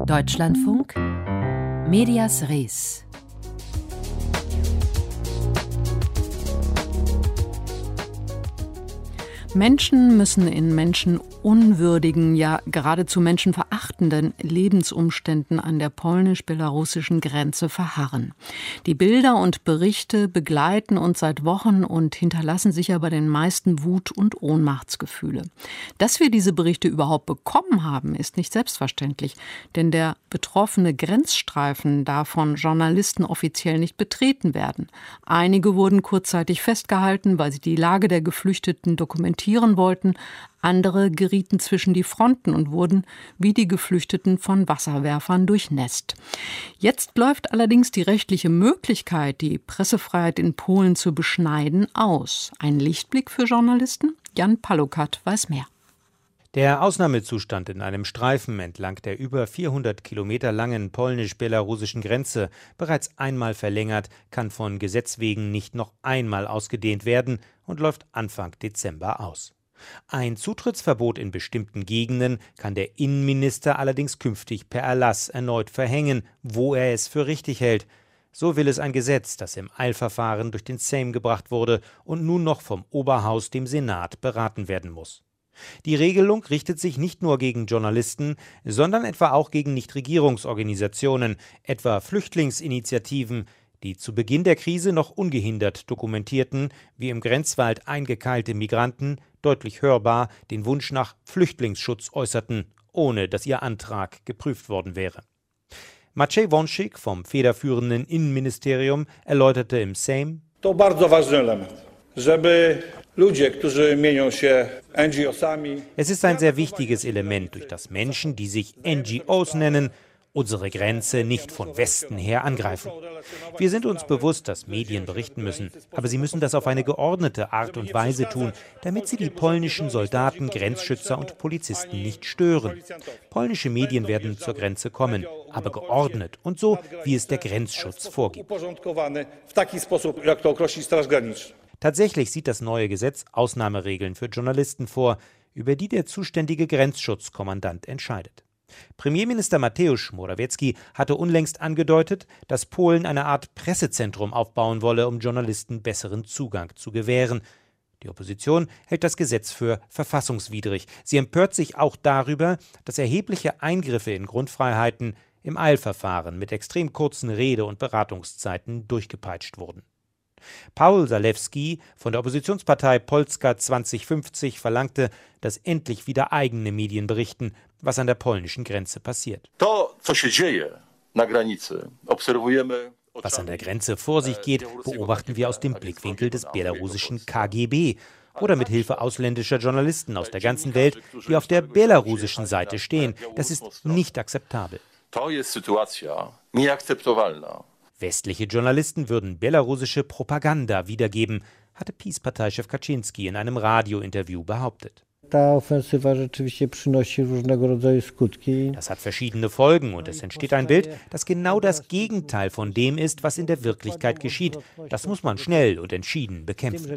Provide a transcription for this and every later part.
Deutschlandfunk Medias Res. Menschen müssen in menschenunwürdigen, ja geradezu menschenverachtenden Lebensumständen an der polnisch-belarussischen Grenze verharren. Die Bilder und Berichte begleiten uns seit Wochen und hinterlassen sicher bei den meisten Wut- und Ohnmachtsgefühle. Dass wir diese Berichte überhaupt bekommen haben, ist nicht selbstverständlich, denn der betroffene Grenzstreifen darf von Journalisten offiziell nicht betreten werden. Einige wurden kurzzeitig festgehalten, weil sie die Lage der Geflüchteten dokumentieren wollten. Andere gerieten zwischen die Fronten und wurden, wie die Geflüchteten, von Wasserwerfern durchnässt. Jetzt läuft allerdings die rechtliche Möglichkeit, die Pressefreiheit in Polen zu beschneiden, aus. Ein Lichtblick für Journalisten? Jan Palukat weiß mehr. Der Ausnahmezustand in einem Streifen entlang der über 400 Kilometer langen polnisch-belarussischen Grenze, bereits einmal verlängert, kann von Gesetz wegen nicht noch einmal ausgedehnt werden und läuft Anfang Dezember aus. Ein Zutrittsverbot in bestimmten Gegenden kann der Innenminister allerdings künftig per Erlass erneut verhängen, wo er es für richtig hält. So will es ein Gesetz, das im Eilverfahren durch den Sejm gebracht wurde und nun noch vom Oberhaus, dem Senat, beraten werden muss. Die Regelung richtet sich nicht nur gegen Journalisten, sondern etwa auch gegen Nichtregierungsorganisationen, etwa Flüchtlingsinitiativen, die zu Beginn der Krise noch ungehindert dokumentierten, wie im Grenzwald eingekeilte Migranten deutlich hörbar den Wunsch nach Flüchtlingsschutz äußerten, ohne dass ihr Antrag geprüft worden wäre. Maciej Wąsik vom federführenden Innenministerium erläuterte im Sejm: To bardzo ważny element, żeby ludzie, którzy mienią się NGOsami. Es ist ein sehr wichtiges Element, durch das Menschen, die sich NGOs nennen, unsere Grenze nicht von Westen her angreifen. Wir sind uns bewusst, dass Medien berichten müssen, aber sie müssen das auf eine geordnete Art und Weise tun, damit sie die polnischen Soldaten, Grenzschützer und Polizisten nicht stören. Polnische Medien werden zur Grenze kommen, aber geordnet und so, wie es der Grenzschutz vorgibt. Tatsächlich sieht das neue Gesetz Ausnahmeregeln für Journalisten vor, über die der zuständige Grenzschutzkommandant entscheidet. Premierminister Mateusz Morawiecki hatte unlängst angedeutet, dass Polen eine Art Pressezentrum aufbauen wolle, um Journalisten besseren Zugang zu gewähren. Die Opposition hält das Gesetz für verfassungswidrig. Sie empört sich auch darüber, dass erhebliche Eingriffe in Grundfreiheiten im Eilverfahren mit extrem kurzen Rede- und Beratungszeiten durchgepeitscht wurden. Paul Zalewski von der Oppositionspartei Polska 2050 verlangte, dass endlich wieder eigene Medien berichten, was an der polnischen Grenze passiert. Was an der Grenze vor sich geht, beobachten wir aus dem Blickwinkel des belarussischen KGB oder mit Hilfe ausländischer Journalisten aus der ganzen Welt, die auf der belarussischen Seite stehen. Das ist nicht akzeptabel. Westliche Journalisten würden belarussische Propaganda wiedergeben, hatte PiS-Parteichef Kaczyński in einem Radiointerview behauptet. Das hat verschiedene Folgen und es entsteht ein Bild, das genau das Gegenteil von dem ist, was in der Wirklichkeit geschieht. Das muss man schnell und entschieden bekämpfen.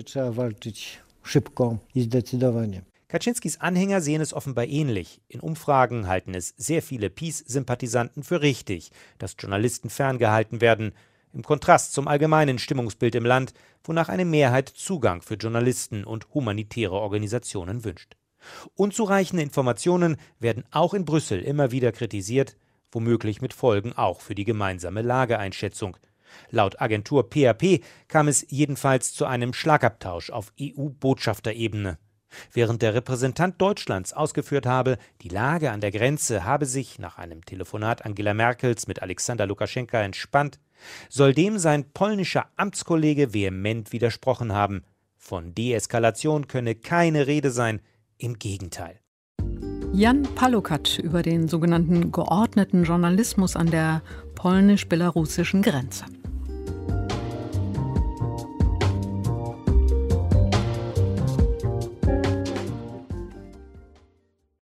Kaczynskis Anhänger sehen es offenbar ähnlich. In Umfragen halten es sehr viele PiS-Sympathisanten für richtig, dass Journalisten ferngehalten werden, im Kontrast zum allgemeinen Stimmungsbild im Land, wonach eine Mehrheit Zugang für Journalisten und humanitäre Organisationen wünscht. Unzureichende Informationen werden auch in Brüssel immer wieder kritisiert, womöglich mit Folgen auch für die gemeinsame Lageeinschätzung. Laut Agentur PAP kam es jedenfalls zu einem Schlagabtausch auf EU-Botschafterebene. Während der Repräsentant Deutschlands ausgeführt habe, die Lage an der Grenze habe sich nach einem Telefonat Angela Merkels mit Alexander Lukaschenka entspannt, soll dem sein polnischer Amtskollege vehement widersprochen haben. Von Deeskalation könne keine Rede sein, im Gegenteil. Jan Palukat über den sogenannten geordneten Journalismus an der polnisch-belarussischen Grenze.